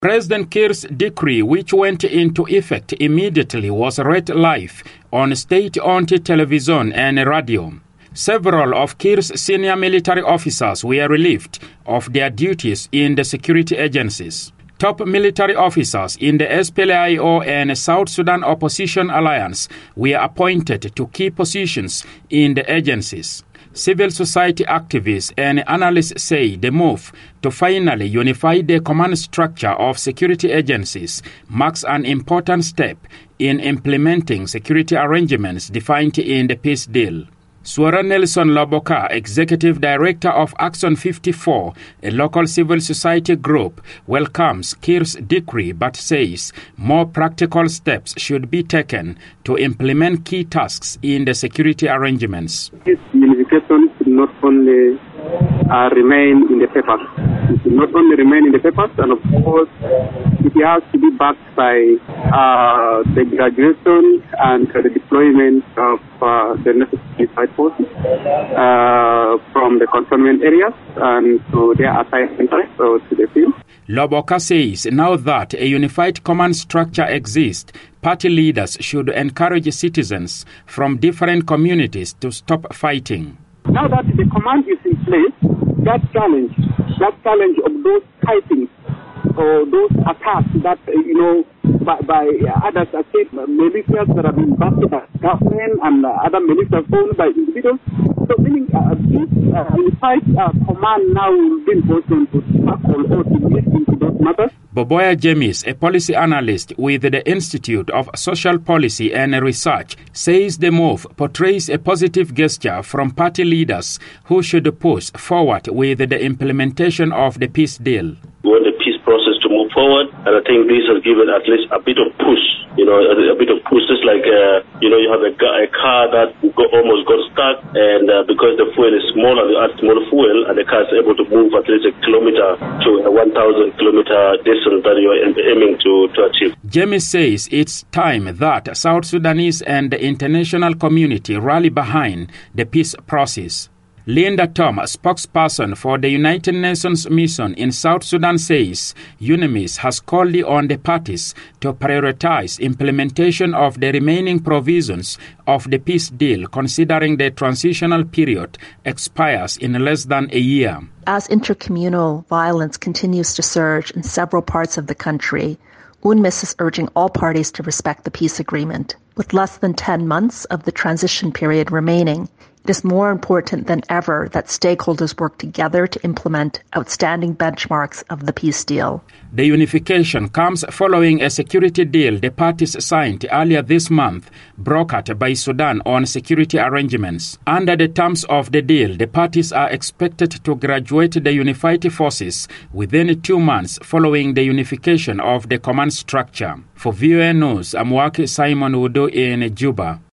President Kiir's decree, which went into effect immediately, was read live on state-owned television and radio. Several of Kiir's senior military officers were relieved of their duties in the security agencies. Top military officers in the SPLA-IO and South Sudan Opposition Alliance were appointed to key positions in the agencies. Civil society activists and analysts say the move to finally unify the command structure of security agencies marks an important step in implementing security arrangements defined in the peace deal. Swara Nelson Loboka, Executive Director of Action 54, a local civil society group, welcomes Kiir's decree but says more practical steps should be taken to implement key tasks in the security arrangements. This unification should not only remain in the papers. It should not only remain in the papers, and of course, it has to be backed by the graduation and the deployment of the necessary side forces from the cantonment areas and to their assigned centers or to the field. Loboka says now that a unified command structure exists, party leaders should encourage citizens from different communities to stop fighting. Now that the command is in place, that challenge of those fighting or those attacks that, by others, I think militias that have been backed by government and other militias owned by individuals. So meaning this unified command now will be important to tackle or to look into those matters. Boboya James, a policy analyst with the Institute of Social Policy and Research, says the move portrays a positive gesture from party leaders who should push forward with the implementation of the peace deal. We want the peace process to move forward, and I think this has given at least a bit of push. A bit of push, just like you have a car that almost got stuck, and because the fuel is smaller, you add more fuel, and the car is able to move at least a kilometer to a 1,000 kilometer distance that you are aiming to achieve. James says it's time that South Sudanese and the international community rally behind the peace process. Linda Tom, a spokesperson for the United Nations mission in South Sudan, says UNMISS has called on the parties to prioritize implementation of the remaining provisions of the peace deal, considering the transitional period expires in less than a year. As intercommunal violence continues to surge in several parts of the country, UNMISS is urging all parties to respect the peace agreement. With less than 10 months of the transition period remaining, it is more important than ever that stakeholders work together to implement outstanding benchmarks of the peace deal. The unification comes following a security deal the parties signed earlier this month, brokered by Sudan on security arrangements. Under the terms of the deal, the parties are expected to graduate the unified forces within 2 months following the unification of the command structure. For VOA News, I'm Waki Simon Udo in Juba.